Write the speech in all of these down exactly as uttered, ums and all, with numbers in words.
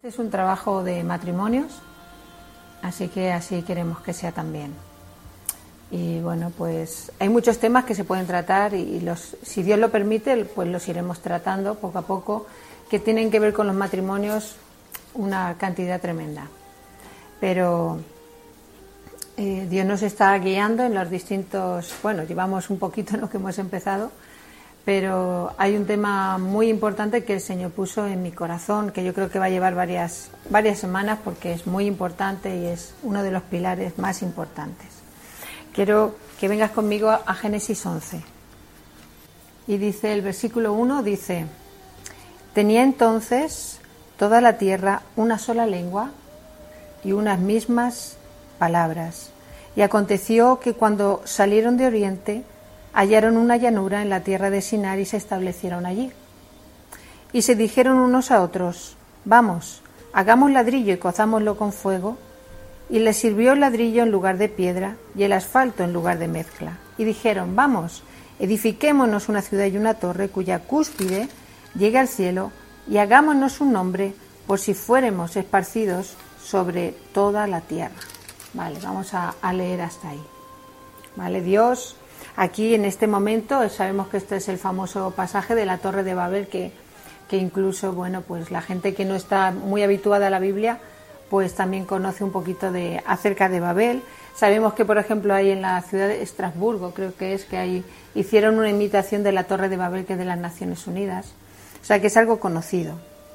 Es un trabajo de matrimonios, así que así queremos que sea también. Y bueno, pues hay muchos temas que se pueden tratar y los, si Dios lo permite, pues los iremos tratando poco a poco, que tienen que ver con los matrimonios una cantidad tremenda. Pero eh, Dios nos está guiando en los distintos, bueno, llevamos un poquito en lo que hemos empezado, pero hay un tema muy importante que el Señor puso en mi corazón, que yo creo que va a llevar varias, varias semanas porque es muy importante y es uno de los pilares más importantes. Quiero que vengas conmigo a Génesis once. Y dice el versículo uno, dice: tenía entonces toda la tierra una sola lengua y unas mismas palabras. Y aconteció que cuando salieron de oriente, hallaron una llanura en la tierra de Sinar y se establecieron allí. Y se dijeron unos a otros: vamos, hagamos ladrillo y cozámoslo con fuego. Y les sirvió el ladrillo en lugar de piedra y el asfalto en lugar de mezcla. Y dijeron: vamos, edifiquémonos una ciudad y una torre cuya cúspide llegue al cielo, y hagámonos un nombre por si fuéramos esparcidos sobre toda la tierra. Vale, vamos a, a leer hasta ahí. Vale, Dios, aquí en este momento sabemos que este es el famoso pasaje de la Torre de Babel, que, que incluso, bueno, pues la gente que no está muy habituada a la Biblia, pues también conoce un poquito de acerca de Babel. Sabemos que, por ejemplo, hay en la ciudad de Estrasburgo, creo que es, que ahí hicieron una imitación de la Torre de Babel, que es de las Naciones Unidas. O sea, que es algo conocido.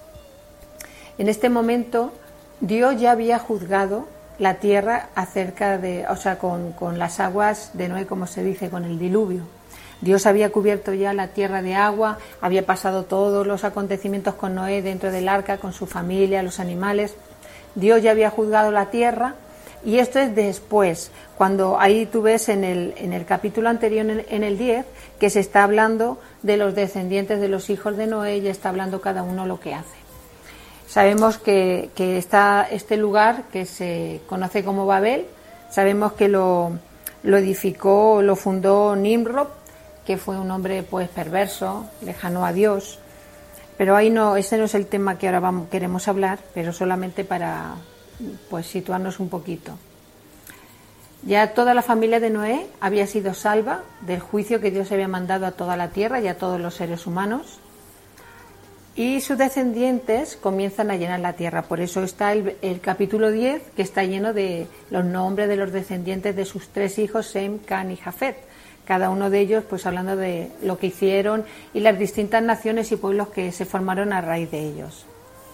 En este momento, Dios ya había juzgado la tierra acerca de, o sea, con, con las aguas de Noé, como se dice, con el diluvio. Dios había cubierto ya la tierra de agua, había pasado todos los acontecimientos con Noé dentro del arca, con su familia, los animales. Dios ya había juzgado la tierra, y esto es después, cuando ahí tú ves en el, en el capítulo anterior, en el, en el diez, que se está hablando de los descendientes de los hijos de Noé, y está hablando cada uno lo que hace. Sabemos que, que está este lugar que se conoce como Babel, sabemos que lo, lo edificó, lo fundó Nimrod, que fue un hombre pues perverso, lejano a Dios. Pero ahí no, ese no es el tema que ahora vamos, queremos hablar, pero solamente para pues situarnos un poquito. Ya toda la familia de Noé había sido salva del juicio que Dios había mandado a toda la tierra y a todos los seres humanos, y sus descendientes comienzan a llenar la tierra. Por eso está el, el capítulo diez, que está lleno de los nombres de los descendientes de sus tres hijos, Sem, Can y Jafet. Cada uno de ellos pues hablando de lo que hicieron y las distintas naciones y pueblos que se formaron a raíz de ellos.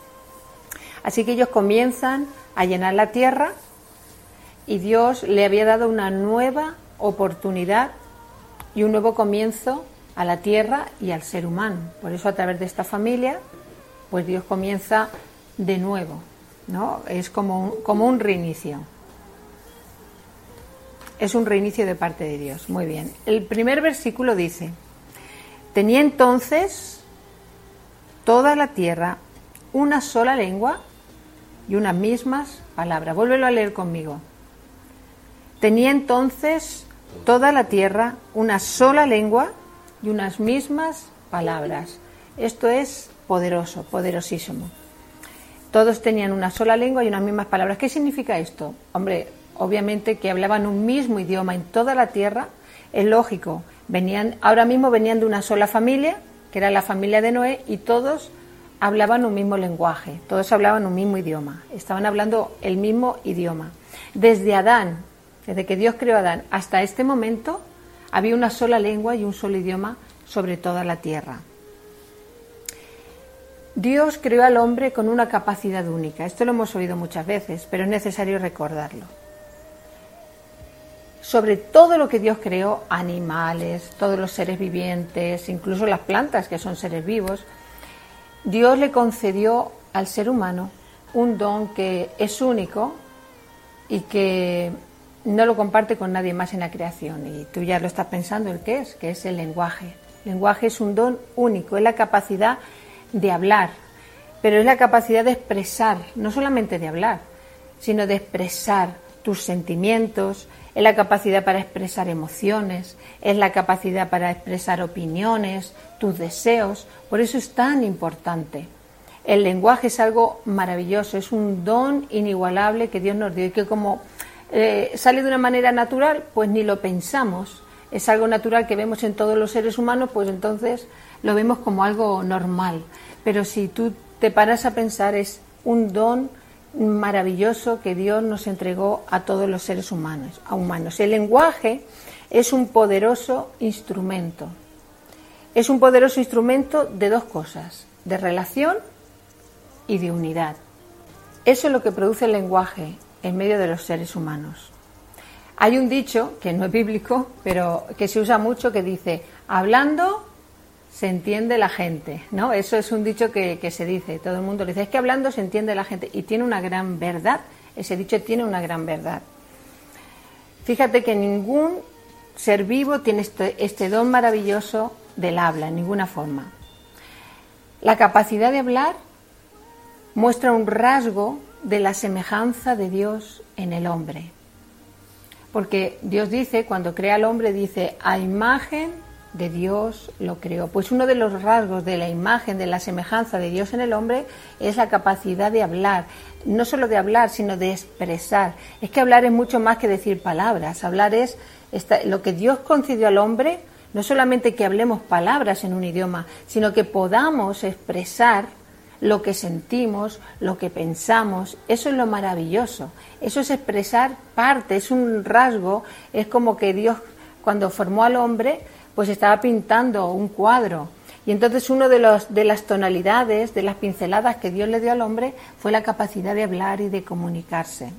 Así que ellos comienzan a llenar la tierra, y Dios le había dado una nueva oportunidad y un nuevo comienzo a la tierra y al ser humano. Por eso, a través de esta familia, pues Dios comienza de nuevo, ¿no? Es como un, como un reinicio. Es un reinicio de parte de Dios. Muy bien. El primer versículo dice: tenía entonces toda la tierra una sola lengua y unas mismas palabras. Vuélvelo a leer conmigo. Tenía entonces toda la tierra una sola lengua y unas mismas palabras. Esto es poderoso, poderosísimo. Todos tenían una sola lengua y unas mismas palabras. ¿Qué significa esto? Hombre, obviamente que hablaban un mismo idioma en toda la tierra. Es lógico, venían, ahora mismo venían de una sola familia, que era la familia de Noé, y todos hablaban un mismo lenguaje, todos hablaban un mismo idioma, estaban hablando el mismo idioma. Desde Adán, desde que Dios creó a Adán hasta este momento, había una sola lengua y un solo idioma sobre toda la tierra. Dios creó al hombre con una capacidad única. Esto lo hemos oído muchas veces, pero es necesario recordarlo. Sobre todo lo que Dios creó, animales, todos los seres vivientes, incluso las plantas, que son seres vivos, Dios le concedió al ser humano un don que es único y que no lo comparte con nadie más en la creación. Y tú ya lo estás pensando, ¿el qué es? Que es el lenguaje. El lenguaje es un don único, es la capacidad de hablar, pero es la capacidad de expresar, no solamente de hablar, sino de expresar tus sentimientos, es la capacidad para expresar emociones, es la capacidad para expresar opiniones, tus deseos. Por eso es tan importante. El lenguaje es algo maravilloso, es un don inigualable que Dios nos dio y que como eh, sale de una manera natural, pues ni lo pensamos. Es algo natural que vemos en todos los seres humanos, pues entonces lo vemos como algo normal. Pero si tú te paras a pensar, es un don maravilloso que Dios nos entregó a todos los seres humanos. A humanos. El lenguaje es un poderoso instrumento. Es un poderoso instrumento de dos cosas, de relación y de unidad. Eso es lo que produce el lenguaje en medio de los seres humanos. Hay un dicho, que no es bíblico, pero que se usa mucho, que dice, hablando se entiende la gente, ¿no? Eso es un dicho que, que se dice, todo el mundo le dice, es que hablando se entiende la gente, y tiene una gran verdad, ese dicho tiene una gran verdad. Fíjate que ningún ser vivo tiene este, este don maravilloso del habla, en ninguna forma. La capacidad de hablar muestra un rasgo de la semejanza de Dios en el hombre. Porque Dios dice, cuando crea al hombre, dice, a imagen de Dios lo creó. Pues uno de los rasgos de la imagen, de la semejanza de Dios en el hombre, es la capacidad de hablar. No solo de hablar, sino de expresar. Es que hablar es mucho más que decir palabras. Hablar es esta, lo que Dios concedió al hombre, no solamente que hablemos palabras en un idioma, sino que podamos expresar lo que sentimos, lo que pensamos. Eso es lo maravilloso. Eso es expresar parte, es un rasgo, es como que Dios, cuando formó al hombre, pues estaba pintando un cuadro. Y entonces uno de los de las tonalidades, de las pinceladas que Dios le dio al hombre, fue la capacidad de hablar y de comunicarse.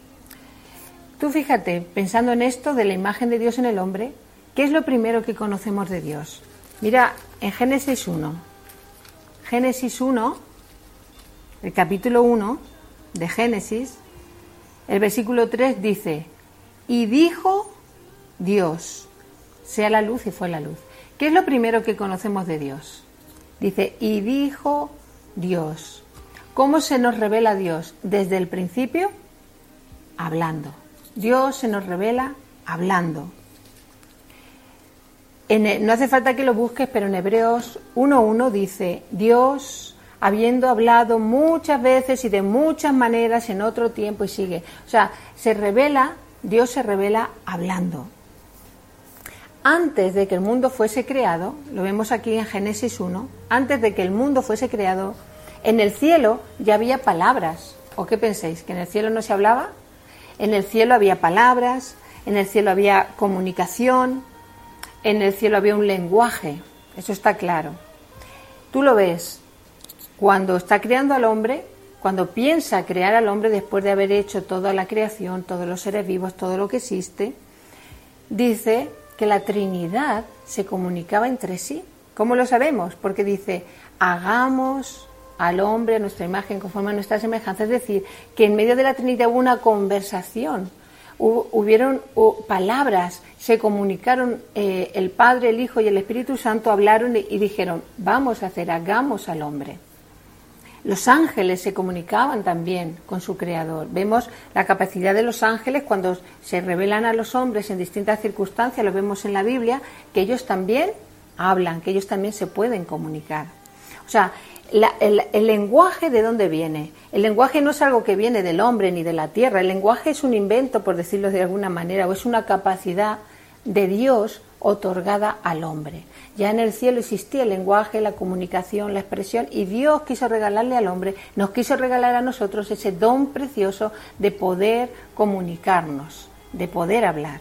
Tú fíjate, pensando en esto de la imagen de Dios en el hombre, ¿qué es lo primero que conocemos de Dios? Mira, en Génesis uno. Génesis uno, el capítulo uno de Génesis, el versículo tres dice, y dijo Dios, sea la luz, y fue la luz. ¿Qué es lo primero que conocemos de Dios? Dice, y dijo Dios. ¿Cómo se nos revela Dios? Desde el principio, hablando. Dios se nos revela hablando. En, no hace falta que lo busques, pero en Hebreos uno uno dice, Dios, habiendo hablado muchas veces y de muchas maneras en otro tiempo, y sigue. O sea, se revela, Dios se revela hablando. Antes de que el mundo fuese creado, lo vemos aquí en Génesis uno, antes de que el mundo fuese creado, en el cielo ya había palabras. ¿O qué pensáis? ¿Que en el cielo no se hablaba? En el cielo había palabras, en el cielo había comunicación, en el cielo había un lenguaje, eso está claro. Tú lo ves, cuando está creando al hombre, cuando piensa crear al hombre después de haber hecho toda la creación, todos los seres vivos, todo lo que existe, dice que la Trinidad se comunicaba entre sí. ¿Cómo lo sabemos? Porque dice, hagamos al hombre a nuestra imagen conforme a nuestra semejanza. Es decir, que en medio de la Trinidad hubo una conversación, hubo, hubieron hubo palabras, se comunicaron, eh, el Padre, el Hijo y el Espíritu Santo hablaron y, y dijeron, vamos a hacer, hagamos al hombre. Los ángeles se comunicaban también con su Creador. Vemos la capacidad de los ángeles cuando se revelan a los hombres en distintas circunstancias, lo vemos en la Biblia, que ellos también hablan, que ellos también se pueden comunicar. O sea, la, el, el lenguaje, ¿de dónde viene? El lenguaje no es algo que viene del hombre ni de la tierra. El lenguaje es un invento, por decirlo de alguna manera, o es una capacidad de Dios otorgada al hombre. Ya en el cielo existía el lenguaje, la comunicación, la expresión, y Dios quiso regalarle al hombre, nos quiso regalar a nosotros ese don precioso de poder comunicarnos, de poder hablar.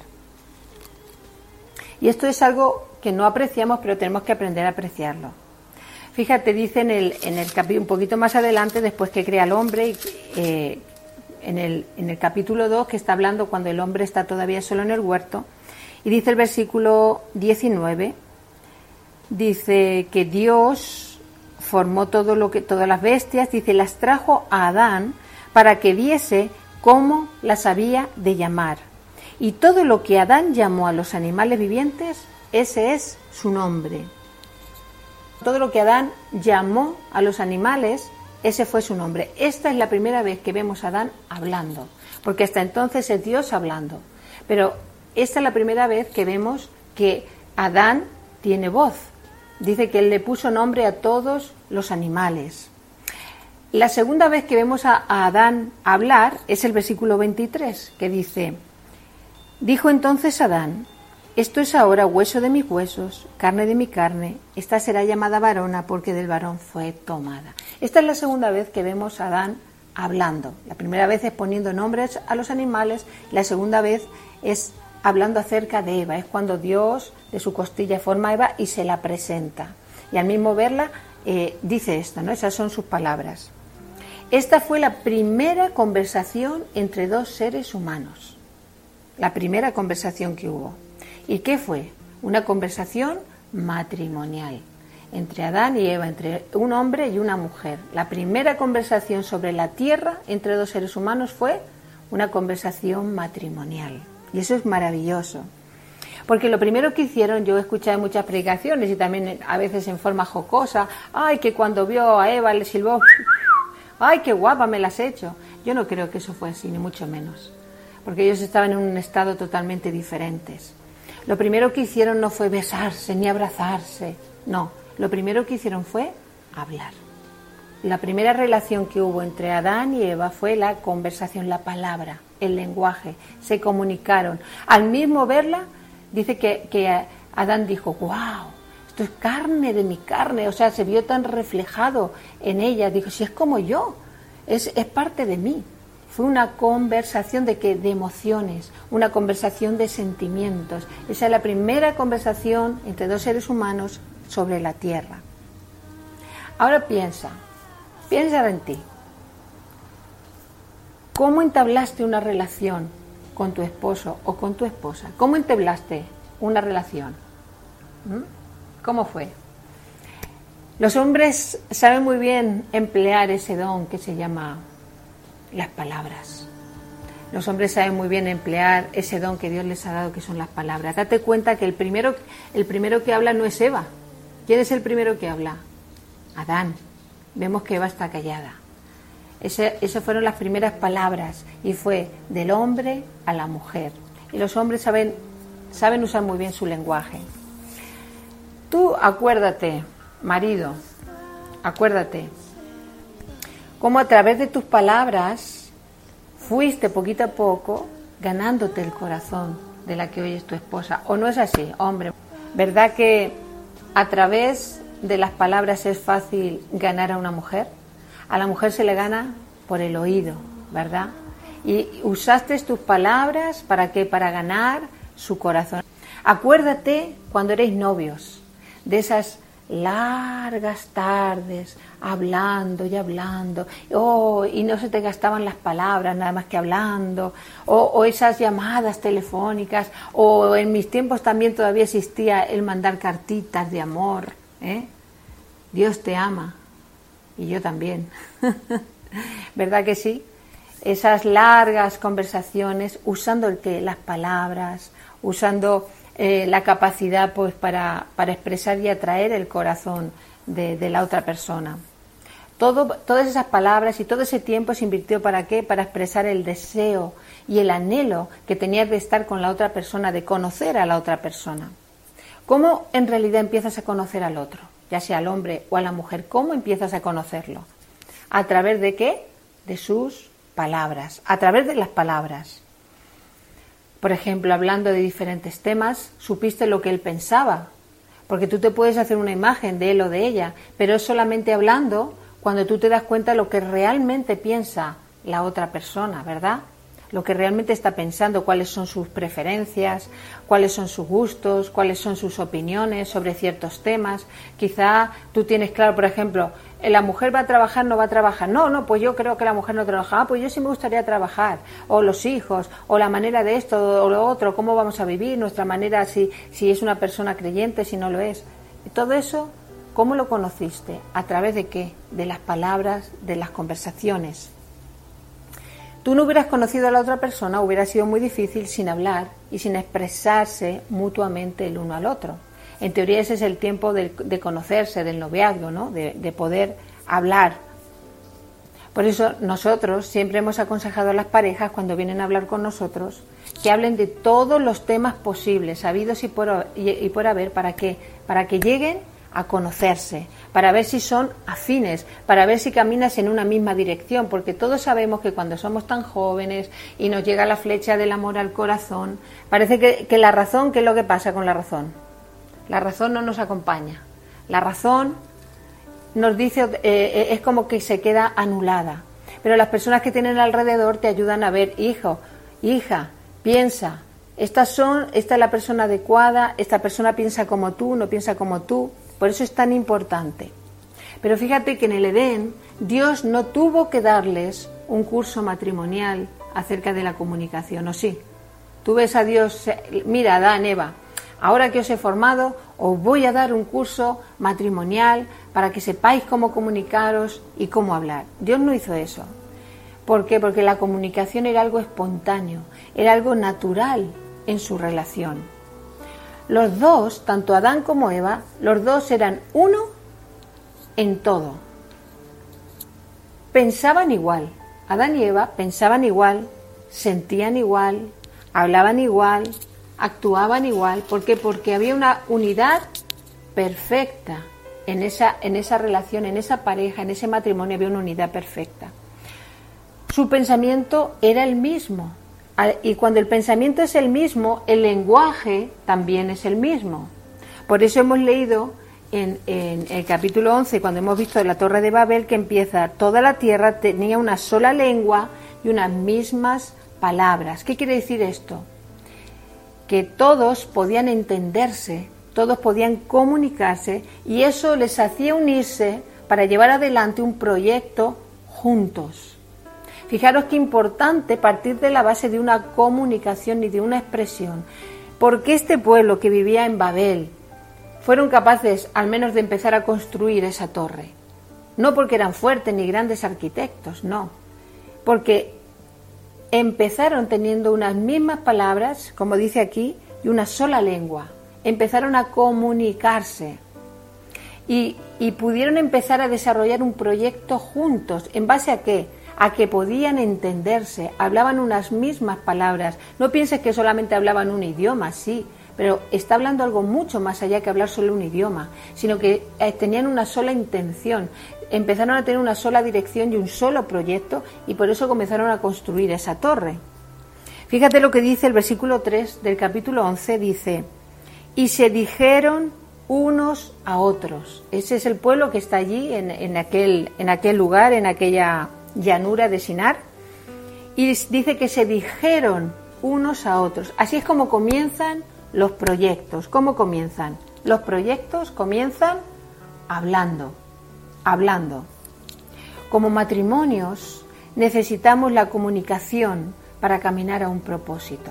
Y esto es algo que no apreciamos, pero tenemos que aprender a apreciarlo. Fíjate, dice en el, en el capítulo, un poquito más adelante, después que crea al hombre, eh, en, el, en el capítulo dos, que está hablando cuando el hombre está todavía solo en el huerto, y dice el versículo diecinueve, dice que Dios formó todo lo que, todas las bestias, dice, las trajo a Adán para que viese cómo las había de llamar. Y todo lo que Adán llamó a los animales vivientes, ese es su nombre. Todo lo que Adán llamó a los animales, ese fue su nombre. Esta es la primera vez que vemos a Adán hablando, porque hasta entonces es Dios hablando. Pero esta es la primera vez que vemos que Adán tiene voz. Dice que él le puso nombre a todos los animales. La segunda vez que vemos a, a Adán hablar es el versículo veintitrés, que dice: dijo entonces Adán: esto es ahora hueso de mis huesos, carne de mi carne, esta será llamada varona porque del varón fue tomada. Esta es la segunda vez que vemos a Adán hablando. La primera vez es poniendo nombres a los animales, la segunda vez es hablando acerca de Eva, es cuando Dios de su costilla forma a Eva y se la presenta. Y al mismo verla eh, dice esto, ¿no? Esas son sus palabras. Esta fue la primera conversación entre dos seres humanos, la primera conversación que hubo. ¿Y qué fue? Una conversación matrimonial entre Adán y Eva, entre un hombre y una mujer. La primera conversación sobre la tierra entre dos seres humanos fue una conversación matrimonial. Y eso es maravilloso. Porque lo primero que hicieron, yo he escuchado muchas predicaciones y también a veces en forma jocosa, ay, que cuando vio a Eva le silbó, ay, qué guapa me la has hecho. Yo no creo que eso fue así, ni mucho menos. Porque ellos estaban en un estado totalmente diferente. Lo primero que hicieron no fue besarse ni abrazarse, no, lo primero que hicieron fue hablar. La primera relación que hubo entre Adán y Eva fue la conversación, la palabra, el lenguaje, se comunicaron. Al mismo verla, dice que, que Adán dijo, wow, esto es carne de mi carne, o sea, se vio tan reflejado en ella, dijo, si es como yo, es, es parte de mí. Fue una conversación de qué, de emociones, una conversación de sentimientos. Esa es la primera conversación entre dos seres humanos sobre la tierra. Ahora piensa, piensa en ti. ¿Cómo entablaste una relación con tu esposo o con tu esposa? ¿Cómo entablaste una relación? ¿Mm? ¿Cómo fue? Los hombres saben muy bien emplear ese don que se llama las palabras. Los hombres saben muy bien emplear ese don que Dios les ha dado, que son las palabras. Date cuenta que el primero, el primero que habla no es Eva. ¿Quién es el primero que habla? Adán. Vemos que Eva está callada. Ese, esas fueron las primeras palabras y fue del hombre a la mujer. Y los hombres saben, saben usar muy bien su lenguaje. Tú acuérdate, marido, acuérdate, cómo a través de tus palabras fuiste poquito a poco ganándote el corazón de la que hoy es tu esposa. ¿O no es así, hombre? ¿Verdad que a través de las palabras es fácil ganar a una mujer? A la mujer se le gana por el oído, ¿verdad? Y usaste tus palabras ¿para qué? Para ganar su corazón. Acuérdate cuando erais novios, de esas largas tardes hablando y hablando, oh, y no se te gastaban las palabras nada más que hablando, o, o esas llamadas telefónicas, o en mis tiempos también todavía existía el mandar cartitas de amor, ¿eh? Dios te ama y yo también. ¿Verdad que sí? Esas largas conversaciones usando el que las palabras, usando Eh, la capacidad pues para, para expresar y atraer el corazón de, de la otra persona. Todo, todas esas palabras y todo ese tiempo se invirtió ¿para qué? Para expresar el deseo y el anhelo que tenías de estar con la otra persona, de conocer a la otra persona. ¿Cómo en realidad empiezas a conocer al otro? Ya sea al hombre o a la mujer, ¿cómo empiezas a conocerlo? ¿A través de qué? De sus palabras, a través de las palabras. Por ejemplo, hablando de diferentes temas, supiste lo que él pensaba, porque tú te puedes hacer una imagen de él o de ella, pero es solamente hablando cuando tú te das cuenta de lo que realmente piensa la otra persona, ¿verdad? Lo que realmente está pensando, cuáles son sus preferencias, cuáles son sus gustos, cuáles son sus opiniones sobre ciertos temas. Quizá tú tienes claro, por ejemplo, la mujer va a trabajar, no va a trabajar. No, no, pues yo creo que la mujer no trabaja. Ah, pues yo sí me gustaría trabajar. O los hijos, o la manera de esto o lo otro, cómo vamos a vivir, nuestra manera, si, si es una persona creyente, si no lo es. Todo eso, ¿cómo lo conociste? ¿A través de qué? De las palabras, de las conversaciones. Tú no hubieras conocido a la otra persona, hubiera sido muy difícil sin hablar y sin expresarse mutuamente el uno al otro. En teoría ese es el tiempo de, de conocerse, del noviazgo, ¿no? De, de poder hablar. Por eso nosotros siempre hemos aconsejado a las parejas cuando vienen a hablar con nosotros que hablen de todos los temas posibles, habidos y por, y, y por haber, ¿para qué? Para que lleguen a conocerse, para ver si son afines, para ver si caminas en una misma dirección, porque todos sabemos que cuando somos tan jóvenes y nos llega la flecha del amor al corazón, parece que, que la razón, ¿qué es lo que pasa con la razón? La razón no nos acompaña, la razón nos dice, eh, es como que se queda anulada, pero las personas que tienen alrededor te ayudan a ver, hijo, hija, piensa, estas son, esta es la persona adecuada, esta persona piensa como tú, no piensa como tú. Por eso es tan importante. Pero fíjate que en el Edén Dios no tuvo que darles un curso matrimonial acerca de la comunicación, ¿o sí? Tú ves a Dios, mira, Adán, Eva, ahora que os he formado, os voy a dar un curso matrimonial para que sepáis cómo comunicaros y cómo hablar. Dios no hizo eso. ¿Por qué? Porque la comunicación era algo espontáneo, era algo natural en su relación. Los dos, tanto Adán como Eva, los dos eran uno en todo. Pensaban igual. Adán y Eva pensaban igual, sentían igual, hablaban igual, actuaban igual. ¿Por qué? Porque había una unidad perfecta en esa, en esa relación, en esa pareja, en ese matrimonio había una unidad perfecta. Su pensamiento era el mismo. Y cuando el pensamiento es el mismo, el lenguaje también es el mismo. Por eso hemos leído en, en el capítulo once, cuando hemos visto la Torre de Babel, que empieza, toda la tierra tenía una sola lengua y unas mismas palabras. ¿Qué quiere decir esto? Que todos podían entenderse, todos podían comunicarse y eso les hacía unirse para llevar adelante un proyecto juntos. Fijaros qué importante partir de la base de una comunicación y de una expresión. Porque este pueblo que vivía en Babel fueron capaces al menos de empezar a construir esa torre. No porque eran fuertes ni grandes arquitectos, no. Porque empezaron teniendo unas mismas palabras, como dice aquí, y una sola lengua. Empezaron a comunicarse. Y, y pudieron empezar a desarrollar un proyecto juntos. ¿En base a qué? A que podían entenderse, hablaban unas mismas palabras. No pienses que solamente hablaban un idioma, sí, pero está hablando algo mucho más allá que hablar solo un idioma, sino que tenían una sola intención, empezaron a tener una sola dirección y un solo proyecto y por eso comenzaron a construir esa torre. Fíjate lo que dice el versículo tres del capítulo once, dice, y se dijeron unos a otros. Ese es el pueblo que está allí en, en, aquel, en aquel lugar, en aquella llanura de Sinar, y dice que se dijeron unos a otros. Así es como comienzan los proyectos. ¿Cómo comienzan? Los proyectos comienzan hablando, hablando. Como matrimonios necesitamos la comunicación para caminar a un propósito.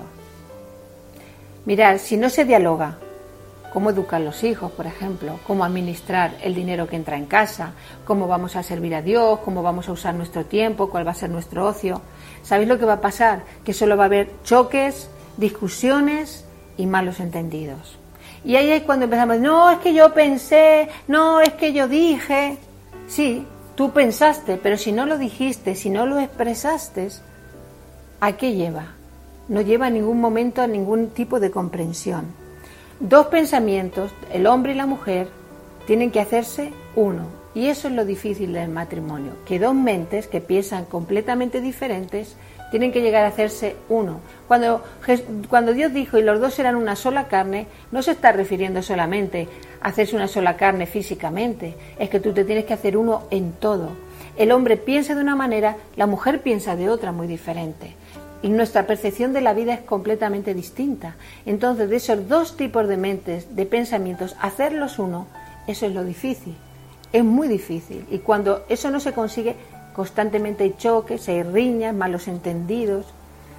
Mirad, si no se dialoga, cómo educar a los hijos, por ejemplo, cómo administrar el dinero que entra en casa, cómo vamos a servir a Dios, cómo vamos a usar nuestro tiempo, cuál va a ser nuestro ocio. ¿Sabéis lo que va a pasar? Que solo va a haber choques, discusiones y malos entendidos. Y ahí es cuando empezamos, no, es que yo pensé, no, es que yo dije. Sí, tú pensaste, pero si no lo dijiste, si no lo expresaste, ¿a qué lleva? No lleva en ningún momento a ningún tipo de comprensión. Dos pensamientos, el hombre y la mujer, tienen que hacerse uno. Y eso es lo difícil del matrimonio, que dos mentes que piensan completamente diferentes tienen que llegar a hacerse uno. Cuando, cuando Dios dijo y los dos eran una sola carne, no se está refiriendo solamente a hacerse una sola carne físicamente, es que tú te tienes que hacer uno en todo. El hombre piensa de una manera, la mujer piensa de otra muy diferente. Y nuestra percepción de la vida es completamente distinta. Entonces, de esos dos tipos de mentes, de pensamientos, hacerlos uno, eso es lo difícil. Es muy difícil. Y cuando eso no se consigue, constantemente hay choques, hay riñas, malos entendidos.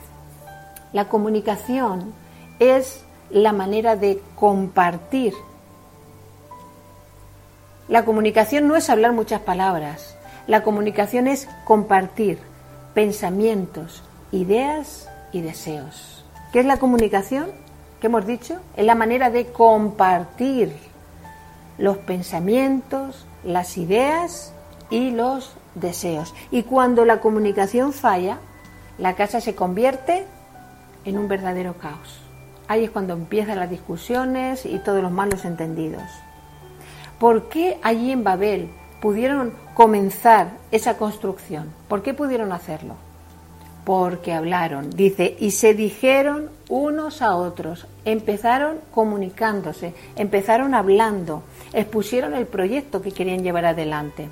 La comunicación es la manera de compartir. La comunicación no es hablar muchas palabras. La comunicación es compartir pensamientos, ideas y deseos. ¿Qué es la comunicación? ¿Qué hemos dicho? Es la manera de compartir los pensamientos, las ideas y los deseos. Y cuando la comunicación falla, la casa se convierte en un verdadero caos. Ahí es cuando empiezan las discusiones y todos los malos entendidos. ¿Por qué allí en Babel pudieron comenzar esa construcción? ¿Por qué pudieron hacerlo? Porque hablaron, dice, y se dijeron unos a otros, empezaron comunicándose, empezaron hablando, expusieron el proyecto que querían llevar adelante.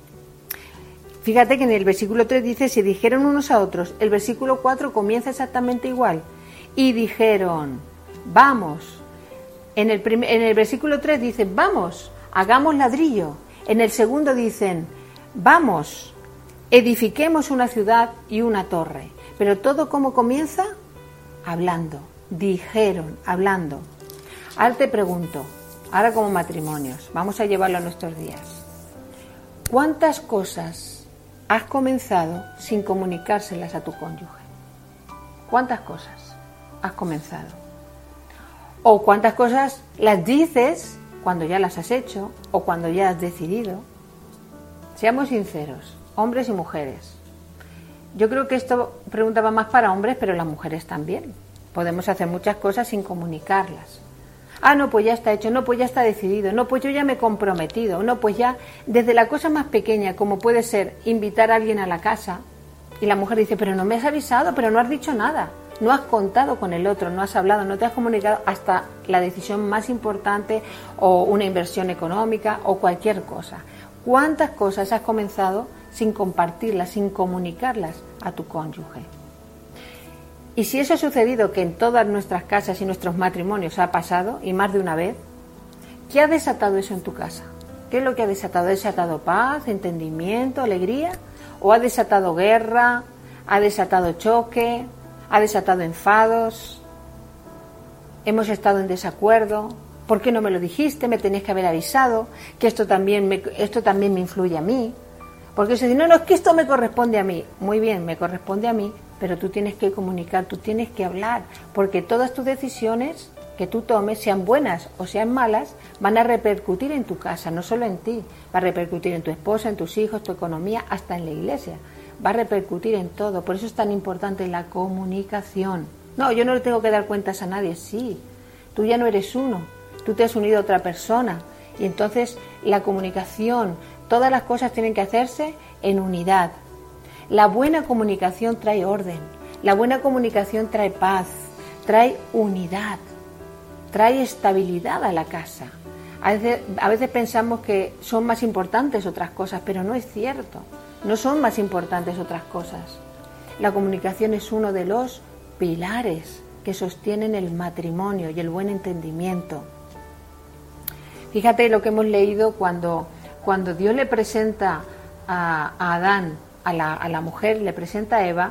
Fíjate que en el versículo tres dice, se dijeron unos a otros, el versículo cuatro comienza exactamente igual, y dijeron, vamos, en el, primer, en el versículo tres dice, vamos, hagamos ladrillo, en el segundo dicen, vamos, edifiquemos una ciudad y una torre. Pero todo ¿cómo comienza? Hablando. Dijeron, hablando. Ahora te pregunto, ahora como matrimonios, vamos a llevarlo a nuestros días. ¿Cuántas cosas has comenzado sin comunicárselas a tu cónyuge? ¿Cuántas cosas has comenzado? ¿O cuántas cosas las dices cuando ya las has hecho o cuando ya has decidido? Seamos sinceros. Hombres y mujeres. Yo creo que esto preguntaba más para hombres, pero las mujeres también. Podemos hacer muchas cosas sin comunicarlas. Ah, no, pues ya está hecho, no, pues ya está decidido, no, pues yo ya me he comprometido, no, pues ya, desde la cosa más pequeña, como puede ser invitar a alguien a la casa, y la mujer dice, pero no me has avisado, pero no has dicho nada, no has contado con el otro, no has hablado, no te has comunicado, hasta la decisión más importante, o una inversión económica, o cualquier cosa. ¿Cuántas cosas has comenzado sin compartirlas, sin comunicarlas a tu cónyuge? Y si eso ha sucedido, que en todas nuestras casas y nuestros matrimonios ha pasado, y más de una vez, ¿qué ha desatado eso en tu casa? ¿Qué es lo que ha desatado? ¿Ha desatado paz, entendimiento, alegría? ¿O ha desatado guerra? ¿Ha desatado choque? ¿Ha desatado enfados? ¿Hemos estado en desacuerdo? ¿Por qué no me lo dijiste? Me tenías que haber avisado, que esto también me, esto también me influye a mí. Porque se dice, no, no, es que esto me corresponde a mí. Muy bien, me corresponde a mí, pero tú tienes que comunicar, tú tienes que hablar, porque todas tus decisiones que tú tomes, sean buenas o sean malas, van a repercutir en tu casa, no solo en ti, va a repercutir en tu esposa, en tus hijos, tu economía, hasta en la iglesia. Va a repercutir en todo, por eso es tan importante la comunicación. No, yo no le tengo que dar cuentas a nadie, sí, tú ya no eres uno, tú te has unido a otra persona, y entonces la comunicación, todas las cosas tienen que hacerse en unidad. La buena comunicación trae orden, la buena comunicación trae paz, trae unidad, trae estabilidad a la casa. A veces, a veces pensamos que son más importantes otras cosas, pero no es cierto, no son más importantes otras cosas. La comunicación es uno de los pilares que sostienen el matrimonio y el buen entendimiento. Fíjate lo que hemos leído cuando, cuando Dios le presenta a, a Adán, a la, a la mujer, le presenta a Eva,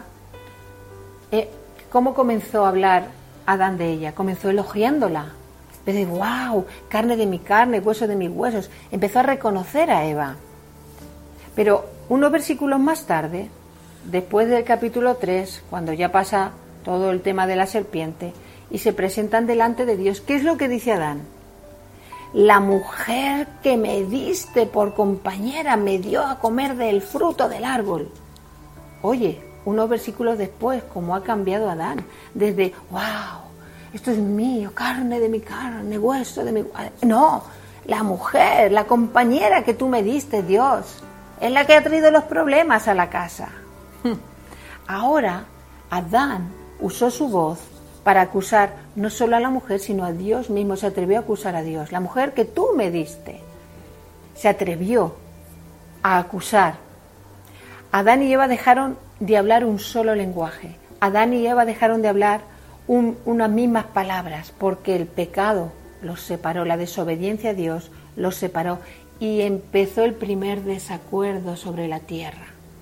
eh, ¿cómo comenzó a hablar Adán de ella? Comenzó elogiándola. Empezó, wow, carne de mi carne, hueso de mis huesos. Empezó a reconocer a Eva. Pero unos versículos más tarde, después del capítulo tres, cuando ya pasa todo el tema de la serpiente, y se presentan delante de Dios, ¿qué es lo que dice Adán? La mujer que me diste por compañera me dio a comer del fruto del árbol. Oye, unos versículos después, cómo ha cambiado Adán, desde, wow, esto es mío, carne de mi carne, hueso de mi... No, la mujer, la compañera que tú me diste, Dios, es la que ha traído los problemas a la casa. Ahora, Adán usó su voz para acusar no solo a la mujer, sino a Dios mismo. Se atrevió a acusar a Dios. La mujer que tú me diste se atrevió a acusar. Adán y Eva dejaron de hablar un solo lenguaje. Adán y Eva dejaron de hablar un, unas mismas palabras, porque el pecado los separó, la desobediencia a Dios los separó, y empezó el primer desacuerdo sobre la tierra.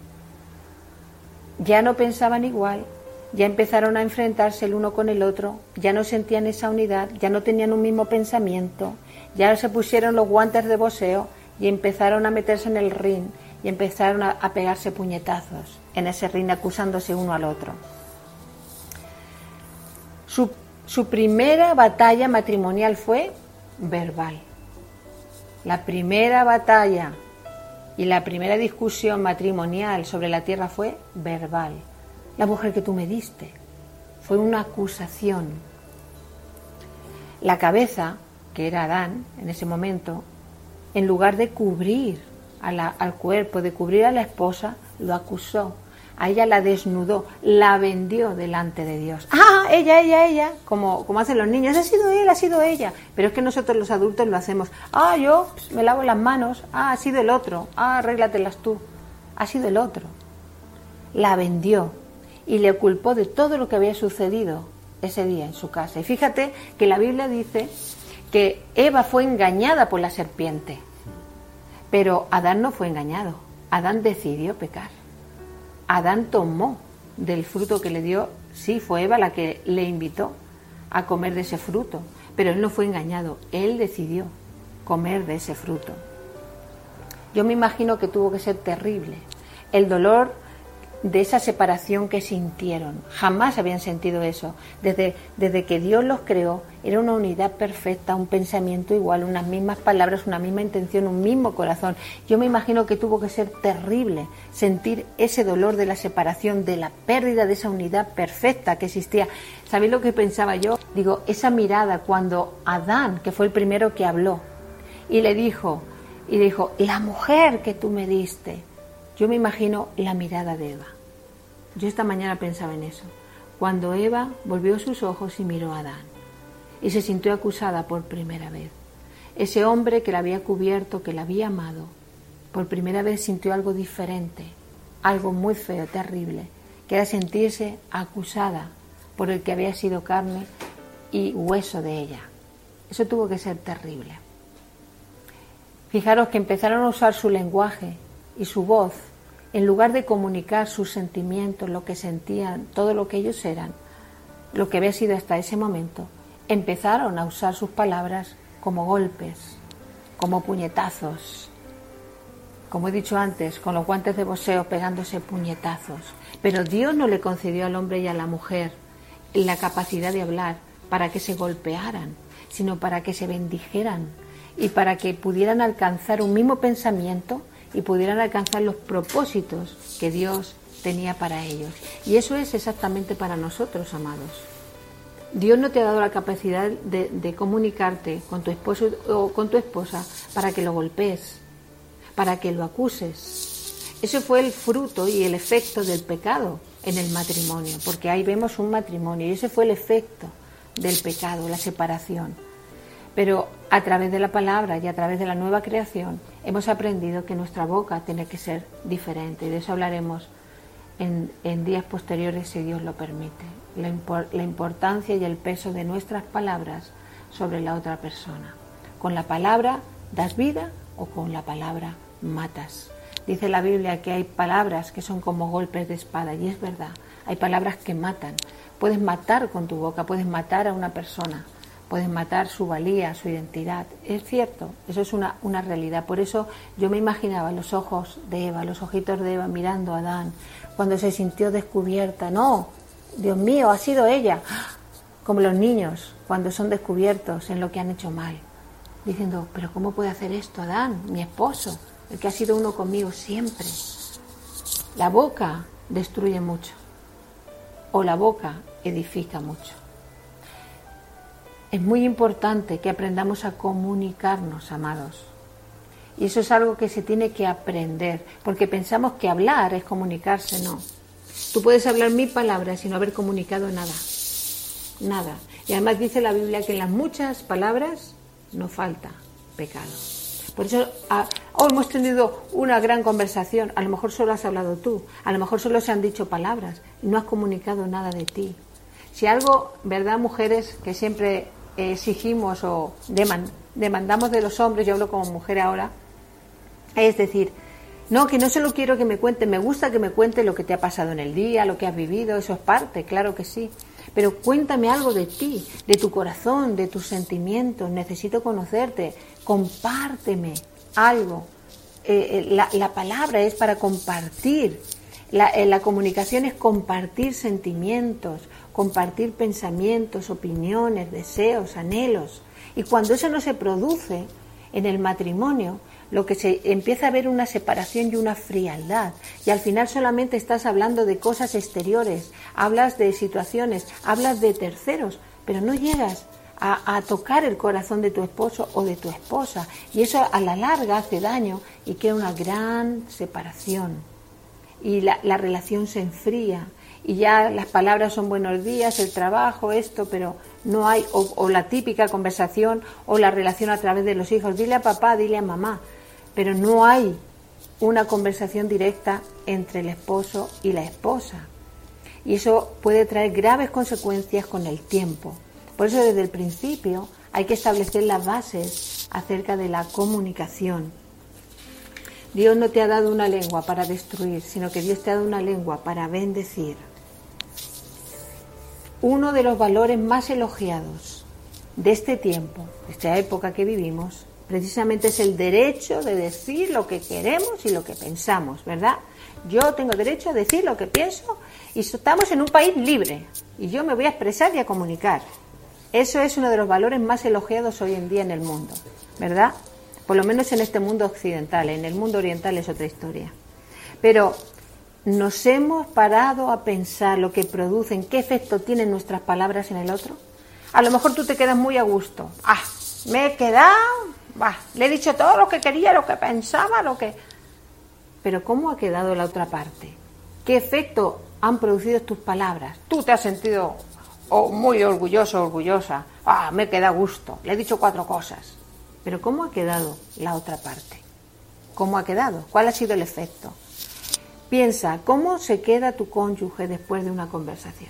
Ya no pensaban igual, ya empezaron a enfrentarse el uno con el otro, ya no sentían esa unidad, ya no tenían un mismo pensamiento, ya se pusieron los guantes de boxeo y empezaron a meterse en el ring y empezaron a, a pegarse puñetazos en ese ring, acusándose uno al otro. Su, su primera batalla matrimonial fue verbal. La primera batalla y la primera discusión matrimonial sobre la tierra fue verbal. La mujer que tú me diste fue una acusación. La cabeza, que era Adán en ese momento, en lugar de cubrir a la, al cuerpo, de cubrir a la esposa, lo acusó. A ella la desnudó, la vendió delante de Dios. ¡Ah, ella, ella, ella! Como, como hacen los niños, ha sido él, ha sido ella. Pero es que nosotros los adultos lo hacemos. ¡Ah, yo pues, me lavo las manos! ¡Ah, ha sido el otro! ¡Ah, arréglatelas tú! Ha sido el otro. La vendió y le culpó de todo lo que había sucedido ese día en su casa. Y fíjate que la Biblia dice que Eva fue engañada por la serpiente, pero Adán no fue engañado. Adán decidió pecar. Adán tomó del fruto que le dio, sí, fue Eva la que le invitó a comer de ese fruto, pero él no fue engañado, él decidió comer de ese fruto. Yo me imagino que tuvo que ser terrible el dolor de esa separación que sintieron. Jamás habían sentido eso. Desde, desde que Dios los creó, era una unidad perfecta, un pensamiento igual, unas mismas palabras, una misma intención, un mismo corazón. Yo me imagino que tuvo que ser terrible sentir ese dolor de la separación, de la pérdida de esa unidad perfecta que existía. ¿Sabéis lo que pensaba yo? Digo, esa mirada cuando Adán, que fue el primero que habló, y le dijo, y dijo, la mujer que tú me diste. Yo me imagino la mirada de Eva. Yo esta mañana pensaba en eso. Cuando Eva volvió sus ojos y miró a Adán y se sintió acusada por primera vez. Ese hombre que la había cubierto, que la había amado, por primera vez sintió algo diferente, algo muy feo, terrible, que era sentirse acusada por el que había sido carne y hueso de ella. Eso tuvo que ser terrible. Fijaros que empezaron a usar su lenguaje y su voz, en lugar de comunicar sus sentimientos, lo que sentían, todo lo que ellos eran, lo que había sido hasta ese momento, empezaron a usar sus palabras como golpes, como puñetazos, como he dicho antes, con los guantes de boxeo pegándose puñetazos. Pero Dios no le concedió al hombre y a la mujer la capacidad de hablar para que se golpearan, sino para que se bendijeran y para que pudieran alcanzar un mismo pensamiento y pudieran alcanzar los propósitos que Dios tenía para ellos. Y eso es exactamente para nosotros, amados. Dios no te ha dado la capacidad de, de comunicarte con tu esposo o con tu esposa para que lo golpees, para que lo acuses. Ese fue el fruto y el efecto del pecado en el matrimonio, porque ahí vemos un matrimonio y ese fue el efecto del pecado, la separación. Pero a través de la palabra y a través de la nueva creación hemos aprendido que nuestra boca tiene que ser diferente y de eso hablaremos en, en días posteriores si Dios lo permite. La, impor, la importancia y el peso de nuestras palabras sobre la otra persona. Con la palabra das vida o con la palabra matas. Dice la Biblia que hay palabras que son como golpes de espada y es verdad, hay palabras que matan. Puedes matar con tu boca, puedes matar a una persona. Pueden matar su valía, su identidad. Es cierto, eso es una, una realidad. Por eso yo me imaginaba los ojos de Eva, los ojitos de Eva mirando a Adán, cuando se sintió descubierta. No, Dios mío, ha sido ella. Como los niños, cuando son descubiertos en lo que han hecho mal. Diciendo, pero ¿cómo puede hacer esto Adán, mi esposo, el que ha sido uno conmigo siempre? La boca destruye mucho, o la boca edifica mucho. Es muy importante que aprendamos a comunicarnos, amados. Y eso es algo que se tiene que aprender, porque pensamos que hablar es comunicarse, no. Tú puedes hablar mil palabras sin haber comunicado nada, nada. Y además dice la Biblia que en las muchas palabras no falta pecado. Por eso ah, hoy hemos tenido una gran conversación, a lo mejor solo has hablado tú, a lo mejor solo se han dicho palabras y no has comunicado nada de ti. Si algo, ¿verdad, mujeres, que siempre exigimos o demandamos de los hombres, yo hablo como mujer ahora, es decir, no, que no solo quiero que me cuente, me gusta que me cuente lo que te ha pasado en el día, lo que has vivido, eso es parte, claro que sí, pero cuéntame algo de ti, de tu corazón, de tus sentimientos, necesito conocerte, compárteme algo. Eh, la, la palabra es para compartir, la, eh, la comunicación es compartir sentimientos, compartir pensamientos, opiniones, deseos, anhelos. Y cuando eso no se produce en el matrimonio, lo que se empieza a ver una separación y una frialdad. Y al final solamente estás hablando de cosas exteriores, hablas de situaciones, hablas de terceros, pero no llegas a, a tocar el corazón de tu esposo o de tu esposa. Y eso a la larga hace daño y crea una gran separación. Y la, la relación se enfría. Y ya las palabras son buenos días, el trabajo, esto, pero no hay, o, o la típica conversación o la relación a través de los hijos. Dile a papá, dile a mamá. Pero no hay una conversación directa entre el esposo y la esposa. Y eso puede traer graves consecuencias con el tiempo. Por eso desde el principio hay que establecer las bases acerca de la comunicación. Dios no te ha dado una lengua para destruir, sino que Dios te ha dado una lengua para bendecir. Uno de los valores más elogiados de este tiempo, de esta época que vivimos, precisamente es el derecho de decir lo que queremos y lo que pensamos, ¿verdad? Yo tengo derecho a decir lo que pienso y estamos en un país libre y yo me voy a expresar y a comunicar. Eso es uno de los valores más elogiados hoy en día en el mundo, ¿verdad? Por lo menos en este mundo occidental. En el mundo oriental es otra historia. Pero ¿nos hemos parado a pensar lo que producen, qué efecto tienen nuestras palabras en el otro? A lo mejor tú te quedas muy a gusto. Ah, me he quedado, bah, le he dicho todo lo que quería, lo que pensaba, lo que... Pero ¿cómo ha quedado la otra parte? ¿Qué efecto han producido tus palabras? Tú te has sentido oh, muy orgulloso, orgullosa. Ah, me queda a gusto, le he dicho cuatro cosas. Pero ¿cómo ha quedado la otra parte? ¿Cómo ha quedado? ¿Cuál ha sido el efecto? Piensa, ¿cómo se queda tu cónyuge después de una conversación?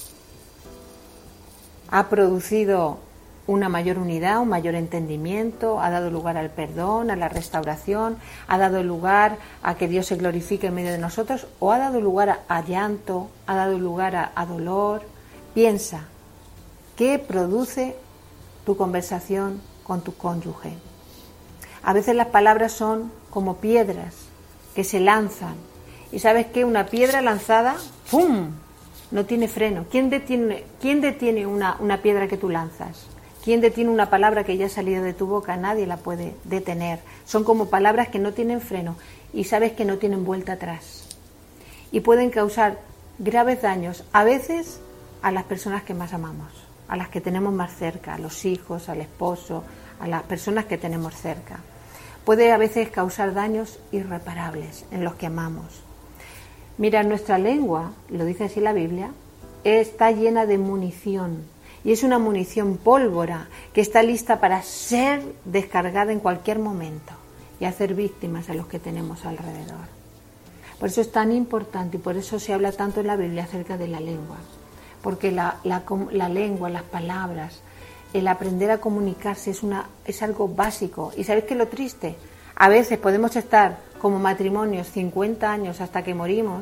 ¿Ha producido una mayor unidad, un mayor entendimiento? ¿Ha dado lugar al perdón, a la restauración? ¿Ha dado lugar a que Dios se glorifique en medio de nosotros? ¿O ha dado lugar a, a llanto? ¿Ha dado lugar a, a dolor? Piensa, ¿qué produce tu conversación con tu cónyuge? A veces las palabras son como piedras que se lanzan. ¿Y sabes qué? Una piedra lanzada, ¡pum!, no tiene freno. ¿Quién detiene, quién detiene una, una piedra que tú lanzas? ¿Quién detiene una palabra que ya ha salido de tu boca? Nadie la puede detener. Son como palabras que no tienen freno y sabes que no tienen vuelta atrás. Y pueden causar graves daños, a veces a las personas que más amamos, a las que tenemos más cerca, a los hijos, al esposo, a las personas que tenemos cerca. Puede a veces causar daños irreparables en los que amamos. Mira, nuestra lengua, lo dice así la Biblia, está llena de munición. Y es una munición pólvora que está lista para ser descargada en cualquier momento y hacer víctimas a los que tenemos alrededor. Por eso es tan importante y por eso se habla tanto en la Biblia acerca de la lengua. Porque la, la, la lengua, las palabras, el aprender a comunicarse es, una, es algo básico. ¿Y sabéis qué es lo triste? A veces podemos estar como matrimonios cincuenta años hasta que morimos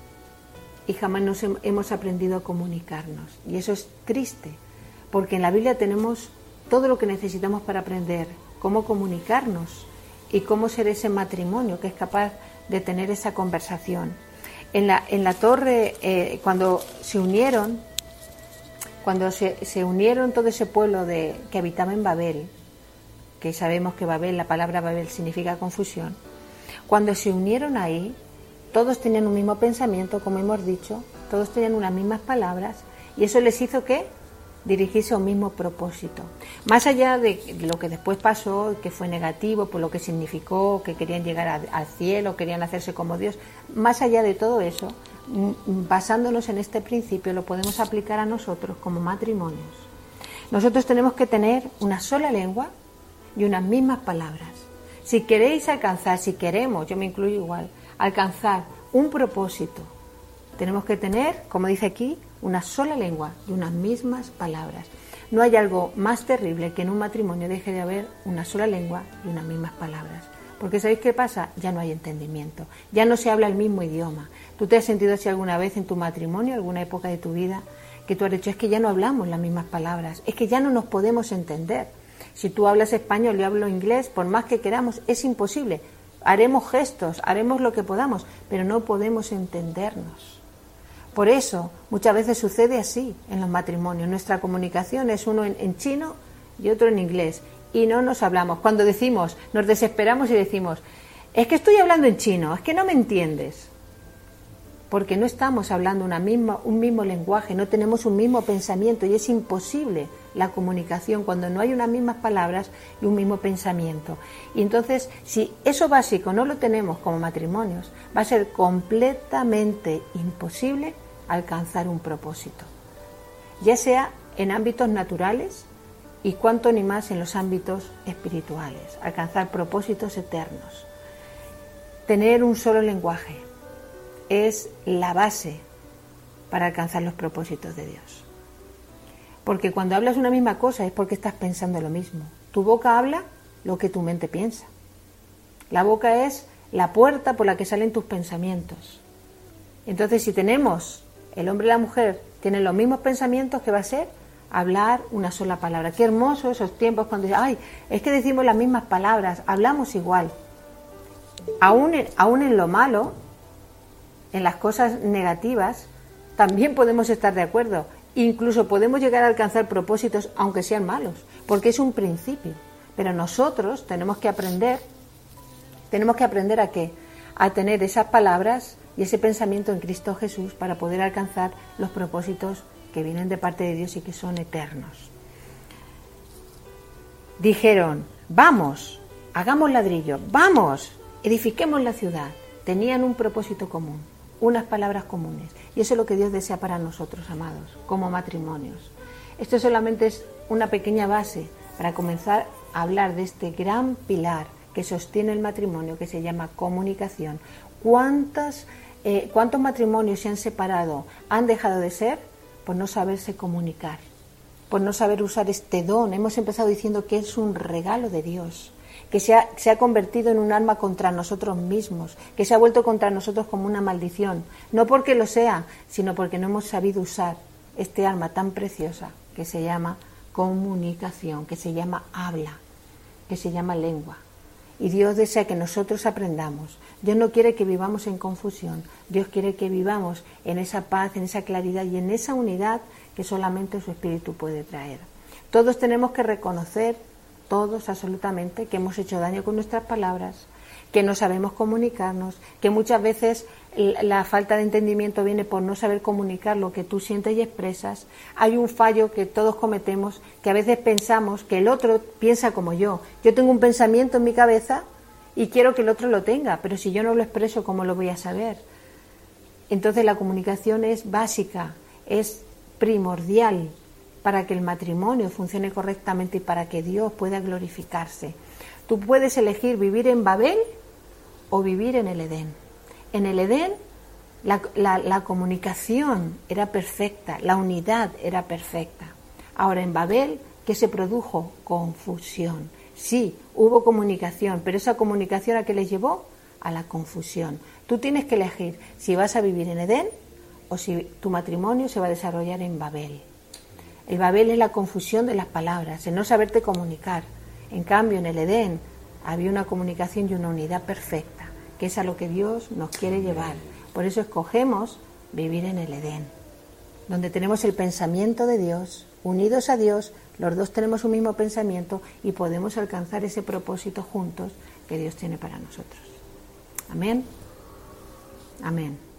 y jamás nos hemos aprendido a comunicarnos. Y eso es triste, porque en la Biblia tenemos todo lo que necesitamos para aprender cómo comunicarnos y cómo ser ese matrimonio que es capaz de tener esa conversación. En la, en la torre, eh, cuando se unieron, cuando se, se unieron todo ese pueblo de, que habitaba en Babel, que sabemos que Babel, la palabra Babel significa confusión, cuando se unieron ahí, todos tenían un mismo pensamiento, como hemos dicho, todos tenían unas mismas palabras, y eso les hizo ¿qué? Dirigirse a un mismo propósito. Más allá de lo que después pasó, que fue negativo, por lo que significó, que querían llegar a, al cielo, querían hacerse como Dios, más allá de todo eso, basándonos en este principio, lo podemos aplicar a nosotros como matrimonios. Nosotros tenemos que tener una sola lengua y unas mismas palabras. Si queréis alcanzar, si queremos, yo me incluyo igual, alcanzar un propósito, tenemos que tener, como dice aquí, una sola lengua y unas mismas palabras. No hay algo más terrible que en un matrimonio deje de haber una sola lengua y unas mismas palabras. Porque ¿sabéis qué pasa? Ya no hay entendimiento, ya no se habla el mismo idioma. ¿Tú te has sentido así alguna vez en tu matrimonio, alguna época de tu vida, que tú has dicho, es que ya no hablamos las mismas palabras, es que ya no nos podemos entender? Si tú hablas español y yo hablo inglés, por más que queramos, es imposible. Haremos gestos, haremos lo que podamos, pero no podemos entendernos. Por eso, muchas veces sucede así en los matrimonios. Nuestra comunicación es uno en, en chino y otro en inglés, y no nos hablamos. Cuando decimos, nos desesperamos y decimos, es que estoy hablando en chino, es que no me entiendes. porque no estamos hablando una misma, un mismo lenguaje, no tenemos un mismo pensamiento y es imposible la comunicación cuando no hay unas mismas palabras y un mismo pensamiento. Y entonces, si eso básico no lo tenemos como matrimonios, va a ser completamente imposible alcanzar un propósito, ya sea en ámbitos naturales y cuanto ni más en los ámbitos espirituales, alcanzar propósitos eternos. Tener un solo lenguaje es la base para alcanzar los propósitos de Dios. Porque cuando hablas una misma cosa es porque estás pensando lo mismo. Tu boca habla lo que tu mente piensa. La boca es la puerta por la que salen tus pensamientos. Entonces, si tenemos, el hombre y la mujer tienen los mismos pensamientos, ¿qué va a ser? Hablar una sola palabra. Qué hermoso esos tiempos cuando dicen, ay, es que decimos las mismas palabras, hablamos igual. Aún en, aún en lo malo, en las cosas negativas, también podemos estar de acuerdo. Incluso podemos llegar a alcanzar propósitos, aunque sean malos, porque es un principio. Pero nosotros tenemos que aprender, tenemos que aprender a qué, a tener esas palabras y ese pensamiento en Cristo Jesús para poder alcanzar los propósitos que vienen de parte de Dios y que son eternos. Dijeron, vamos, hagamos ladrillo, vamos, edifiquemos la ciudad. Tenían un propósito común, unas palabras comunes. Y eso es lo que Dios desea para nosotros, amados, como matrimonios. Esto solamente es una pequeña base para comenzar a hablar de este gran pilar que sostiene el matrimonio, que se llama comunicación. ¿Cuántas, eh, ¿Cuántos matrimonios se han separado, han dejado de ser por no saberse comunicar, por no saber usar este don? Hemos empezado diciendo que es un regalo de Dios, que se ha, se ha convertido en un arma contra nosotros mismos, que se ha vuelto contra nosotros como una maldición, no porque lo sea, sino porque no hemos sabido usar este arma tan preciosa que se llama comunicación, que se llama habla, que se llama lengua. Y Dios desea que nosotros aprendamos. Dios no quiere que vivamos en confusión, Dios quiere que vivamos en esa paz, en esa claridad y en esa unidad que solamente su Espíritu puede traer. Todos tenemos que reconocer, todos absolutamente, que hemos hecho daño con nuestras palabras, que no sabemos comunicarnos, que muchas veces la falta de entendimiento viene por no saber comunicar lo que tú sientes y expresas. Hay un fallo que todos cometemos, que a veces pensamos que el otro piensa como yo. Yo tengo un pensamiento en mi cabeza y quiero que el otro lo tenga, pero si yo no lo expreso, ¿cómo lo voy a saber? Entonces la comunicación es básica, es primordial para que el matrimonio funcione correctamente y para que Dios pueda glorificarse. Tú puedes elegir vivir en Babel o vivir en el Edén. En el Edén la, la, la comunicación era perfecta, la unidad era perfecta. Ahora en Babel, ¿qué se produjo? Confusión. Sí, hubo comunicación, pero esa comunicación ¿a qué les llevó? A la confusión. Tú tienes que elegir si vas a vivir en Edén o si tu matrimonio se va a desarrollar en Babel. El Babel es la confusión de las palabras, el no saberte comunicar. En cambio, en el Edén había una comunicación y una unidad perfecta, que es a lo que Dios nos quiere llevar. Por eso escogemos vivir en el Edén, donde tenemos el pensamiento de Dios, unidos a Dios, los dos tenemos un mismo pensamiento y podemos alcanzar ese propósito juntos que Dios tiene para nosotros. Amén. Amén.